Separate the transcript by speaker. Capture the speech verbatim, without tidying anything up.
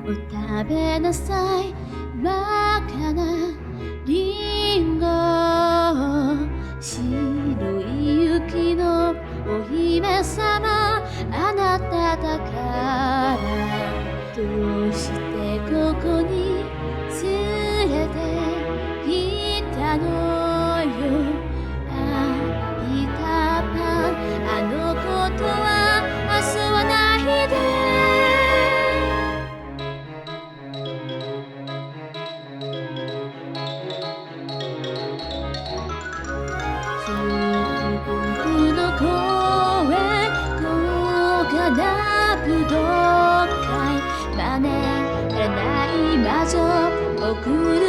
Speaker 1: お食べなさい真っ赤なリンゴ白い雪のお姫様あなただからどうしてここに連れて行ったのよあピーターパンあのことは遊ばないで僕の公園高価な武道会真似られない魔女送る